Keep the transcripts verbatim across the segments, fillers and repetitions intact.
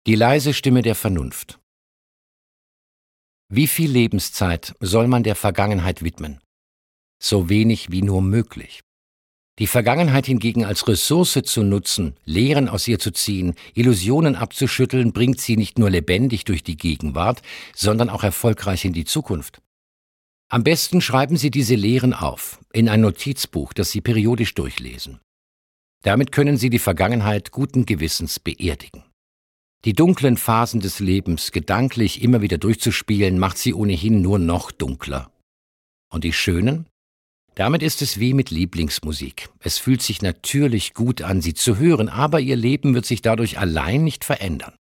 Die leise Stimme der Vernunft. Wie viel Lebenszeit soll man der Vergangenheit widmen? So wenig wie nur möglich. Die Vergangenheit hingegen als Ressource zu nutzen, Lehren aus ihr zu ziehen, Illusionen abzuschütteln, bringt sie nicht nur lebendig durch die Gegenwart, sondern auch erfolgreich in die Zukunft. Am besten schreiben Sie diese Lehren auf, in ein Notizbuch, das Sie periodisch durchlesen. Damit können Sie die Vergangenheit guten Gewissens beerdigen. Die dunklen Phasen des Lebens gedanklich immer wieder durchzuspielen, macht sie ohnehin nur noch dunkler. Und die schönen? Damit ist es wie mit Lieblingsmusik. Es fühlt sich natürlich gut an, sie zu hören, aber Ihr Leben wird sich dadurch allein nicht verändern.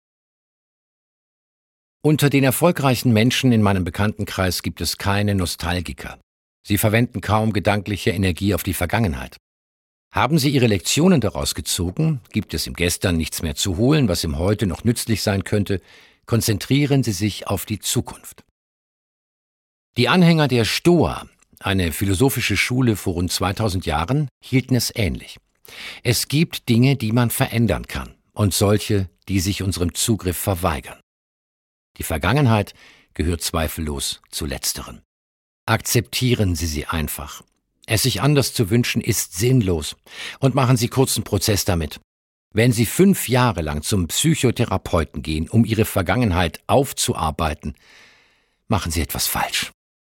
Unter den erfolgreichen Menschen in meinem Bekanntenkreis gibt es keine Nostalgiker. Sie verwenden kaum gedankliche Energie auf die Vergangenheit. Haben Sie Ihre Lektionen daraus gezogen? Gibt es im Gestern nichts mehr zu holen, was im Heute noch nützlich sein könnte? Konzentrieren Sie sich auf die Zukunft. Die Anhänger der Stoa, eine philosophische Schule vor rund zweitausend Jahren, hielten es ähnlich. Es gibt Dinge, die man verändern kann, und solche, die sich unserem Zugriff verweigern. Die Vergangenheit gehört zweifellos zu letzteren. Akzeptieren Sie sie einfach. Es sich anders zu wünschen, ist sinnlos. Und machen Sie kurzen Prozess damit. Wenn Sie fünf Jahre lang zum Psychotherapeuten gehen, um Ihre Vergangenheit aufzuarbeiten, machen Sie etwas falsch.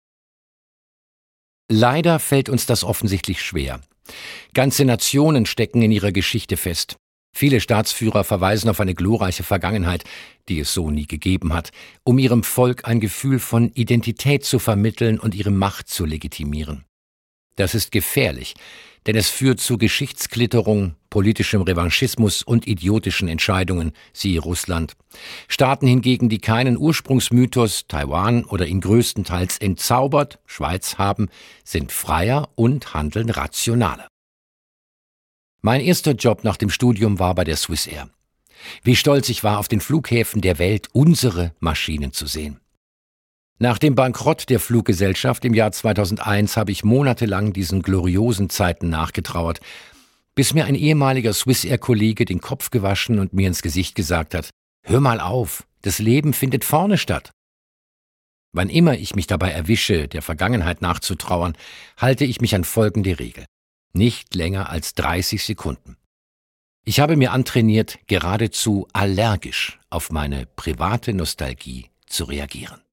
Leider fällt uns das offensichtlich schwer. Ganze Nationen stecken in ihrer Geschichte fest. Viele Staatsführer verweisen auf eine glorreiche Vergangenheit, die es so nie gegeben hat, um ihrem Volk ein Gefühl von Identität zu vermitteln und ihre Macht zu legitimieren. Das ist gefährlich, denn es führt zu Geschichtsklitterung, politischem Revanchismus und idiotischen Entscheidungen, siehe Russland. Staaten hingegen, die keinen Ursprungsmythos, Taiwan oder ihn größtenteils entzaubert, Schweiz haben, sind freier und handeln rationaler. Mein erster Job nach dem Studium war bei der Swissair. Wie stolz ich war, auf den Flughäfen der Welt unsere Maschinen zu sehen. Nach dem Bankrott der Fluggesellschaft im Jahr zweitausendeins habe ich monatelang diesen gloriosen Zeiten nachgetrauert, bis mir ein ehemaliger Swissair-Kollege den Kopf gewaschen und mir ins Gesicht gesagt hat: Hör mal auf, das Leben findet vorne statt. Wann immer ich mich dabei erwische, der Vergangenheit nachzutrauern, halte ich mich an folgende Regel: Nicht länger als dreißig Sekunden. Ich habe mir antrainiert, geradezu allergisch auf meine private Nostalgie zu reagieren.